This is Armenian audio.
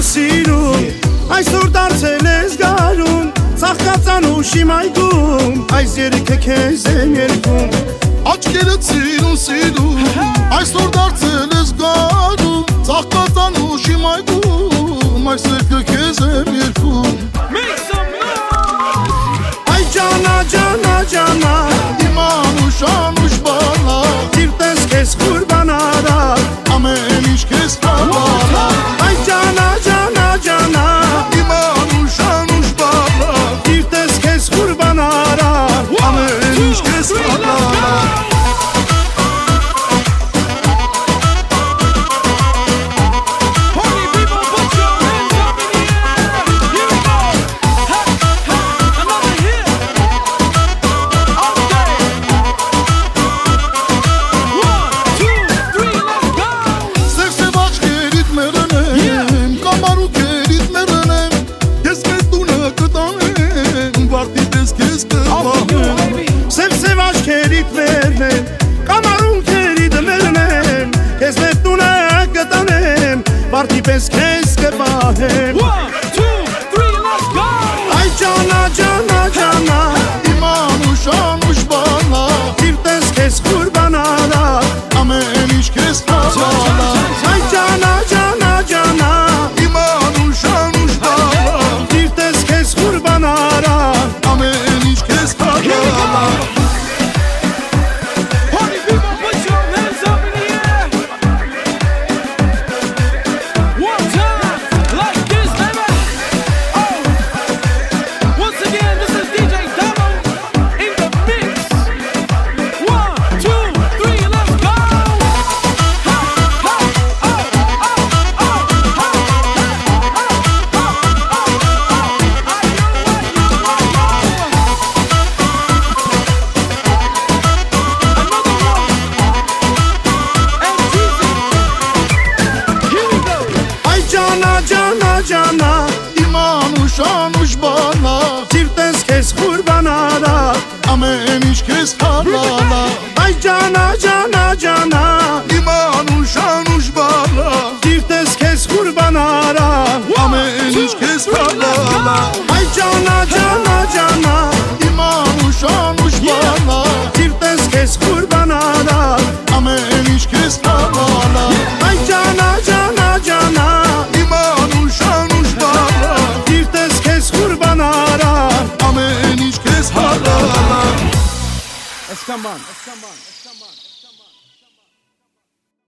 սիրում, այսօր դարձել ես գարուն, ծաղկացան ուշի մայգում, այս երիքը քեզ եմ երգում։ Աչքերը սիրուն սիրում, այսօր դարձել ես գարուն, ծաղկացան ուշի մայգում, այս երգը քեզ եմ երգում։ Այ ջանա, ջանա, ջանա, իմ անուշ, անուշ բանա, սիրտես քեզ կուրբանարա, ամեն ինչ քեզ հավանա։ Այ ջանա, ջանա, ջանա, իմ անուշ, անուշ բանա, սիրտես քեզ կուրբանարա, ամեն ինչ քեզ հավանա։ Սև աչքերիդ մերն եմ, կամարուն քերիդ մերն եմ, քեզ մեր տունը կտանեմ, վարդի պես քեզ կպահեմ։ Այ ջանա, ջանա, ջանա, իմ անուշ, անուշ բանա, սիրտես քեզ կուրբանարա, ամեն ինչ քեզ հավանա։ Այ ջանա, ջանա, ջանա, իմ անուշ, անուշ բանա, սիրտես քեզ կուրբանարա, ամեն ինչ քեզ հավանա։ Ջանա, իմ անուշ, անուշ բանա, սիրտես քեզ կուրբանարա, ամեն ինչ քեզ հավանա։ Այ ջանա, ջանա, ջանա, իմ անուշ, անուշ բանա, սիրտես քեզ կուրբանարա, ամեն ինչ քեզ հավանա։ Այ ջանա, ջանա, ջանա, իմ անուշ, անուշ բանա, սիրտես քեզ կուրբանարա, ամեն ինչ քեզ հավանա։ Այ ջանա, ջանա, ջանա, իմ անուշ, անուշ բանա, սիրտես քեզ կուրբանարա, ամեն ինչ քեզ հավանա։ Let's come on.